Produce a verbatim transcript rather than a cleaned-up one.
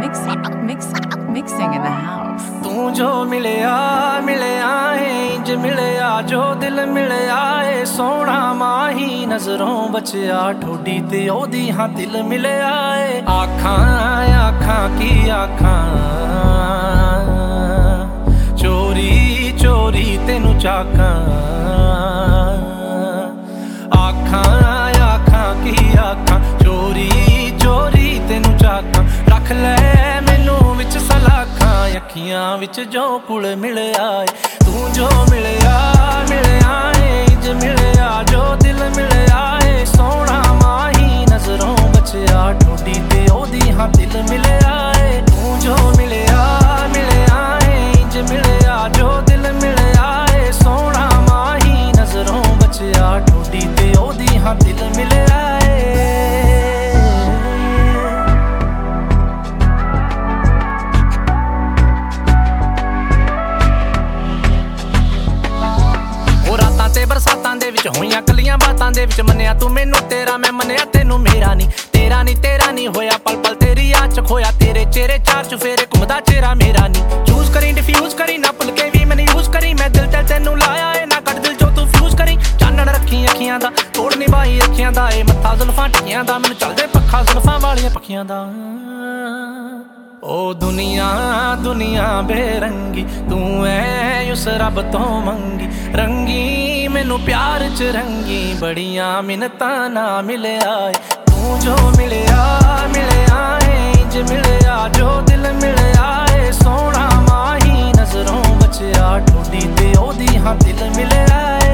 Mix, mix, mixing in the house. तू जो मिलया मिलया है इंज मिलया जो दिल मिलया है सोना माही नजरों बचया ठोडी ते ओदी हाँ दिल मिलया है आखां आखां की आखां चोरी चोरी तेनू चाकां आखां आखां की आखां चोरी चोरी तेनू चाकां रख ले मैनू विच सलाखां अखियां विच जो कुल मिलया तू जो मिलया मिलया है इंज मिलया जो दिल मिलया है सोना माही नजरों बचया ठोडी ते ओदी हाँ दिल मिलया है तू जो मिलया मिलया है इंज मिलया जो दिल मिलया है सोना माही नजरों बचया ठोडी ते ओदी हाँ दिल मिलया है ते बरसातां दे विच होईयां कलियां बातां दे विच मन्निया तू मैनू तेरा मैं मन्निया तेनू मेरा नी तेरा नी तेरा नी होया पल पल तेरी याद च खोया तेरे चेहरे चार चुफेरे घुमदा चेहरा मेरा नी चूज करी डिफ्यूज करी ना भुल के भी मैनू यूज करी मैं दिल ते तेनू लाया है ना कट दिल जो तू फ्यूज करी चानण रखी अखियां दा तोड़ निभाई अखियां दा ए मत्था जुल्फां टिकियां दा मैनू चलदे पक्खा जुल्फां वालियां पखियां दा ओ दुनिया दुनिया बेरंगी तू है उस रब तो मंगी रंगी मैनू प्यार च रंगी बड़ियां मिन्नतां ना मिलया तू जो मिलया मिलया है इंज मिलया जो दिल मिलया है सोना माही नजरों बचया ठोडी ते ओदी हाँ दिल मिलया है